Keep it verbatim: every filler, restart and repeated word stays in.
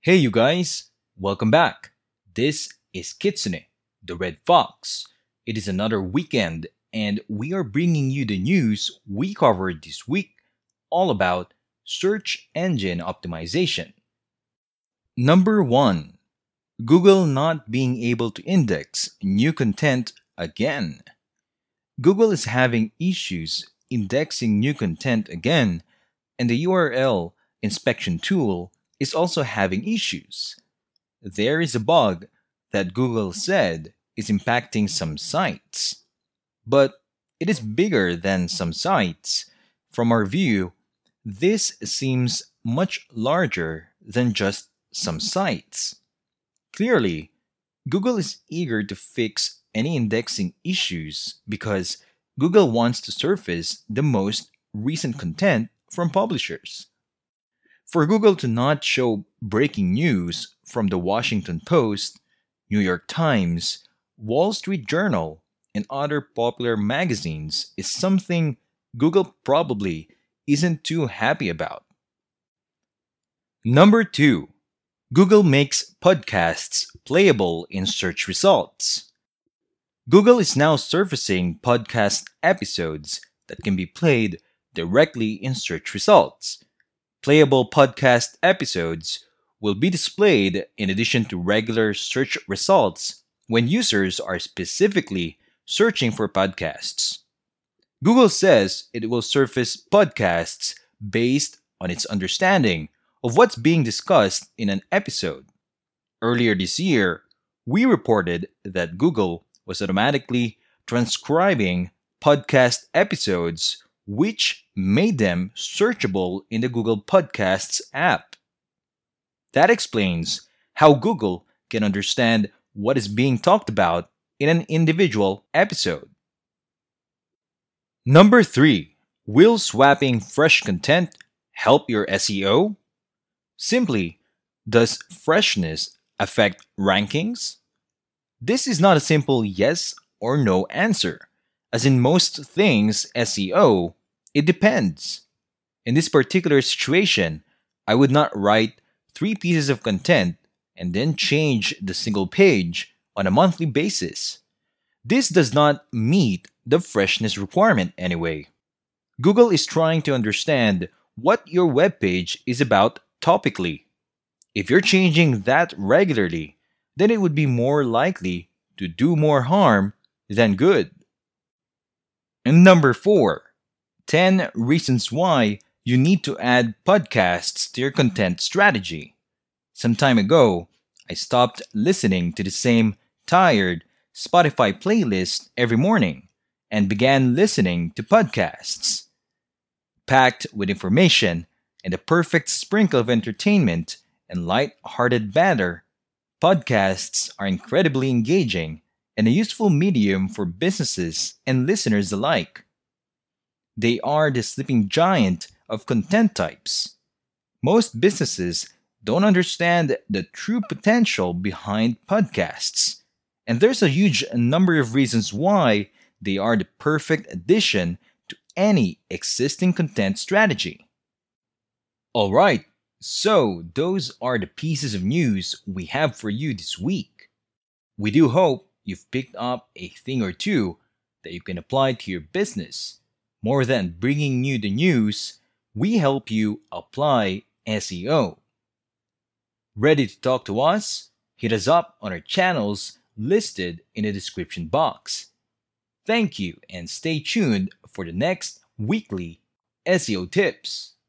Hey, you guys, welcome back. This is Kitsune, the Red Fox. It is another weekend, and we are bringing you the news we covered this week all about search engine optimization. Number one, Google not being able to index new content again. Google is having issues indexing new content again, and the U R L inspection tool is also having issues. There is a bug that Google said is impacting some sites, but it is bigger than some sites. From our view, this seems much larger than just some sites. Clearly, Google is eager to fix any indexing issues because Google wants to surface the most recent content from publishers. For Google to not show breaking news from the Washington Post, New York Times, Wall Street Journal, and other popular magazines is something Google probably isn't too happy about. Number two, Google makes podcasts playable in search results. Google is now surfacing podcast episodes that can be played directly in search results. Playable podcast episodes will be displayed in addition to regular search results when users are specifically searching for podcasts. Google says it will surface podcasts based on its understanding of what's being discussed in an episode. Earlier this year, we reported that Google was automatically transcribing podcast episodes, which made them searchable in the Google Podcasts app. That explains how Google can understand what is being talked about in an individual episode. Number three, will swapping fresh content help your S E O? Simply, does freshness affect rankings? This is not a simple yes or no answer. As in most things S E O, it depends. In this particular situation, I would not write three pieces of content and then change the single page on a monthly basis. This does not meet the freshness requirement anyway. Google is trying to understand what your web page is about topically. If you're changing that regularly, then it would be more likely to do more harm than good. And number four, ten reasons why you need to add podcasts to your content strategy. Some time ago, I stopped listening to the same tired Spotify playlist every morning and began listening to podcasts. Packed with information and a perfect sprinkle of entertainment and light-hearted banter, podcasts are incredibly engaging and a useful medium for businesses and listeners alike. They are the sleeping giant of content types. Most businesses don't understand the true potential behind podcasts, and there's a huge number of reasons why they are the perfect addition to any existing content strategy. Alright, so those are the pieces of news we have for you this week. We do hope you've picked up a thing or two that you can apply to your business. More than bringing you the news, we help you apply S E O. Ready to talk to us? Hit us up on our channels listed in the description box. Thank you and stay tuned for the next weekly S E O tips.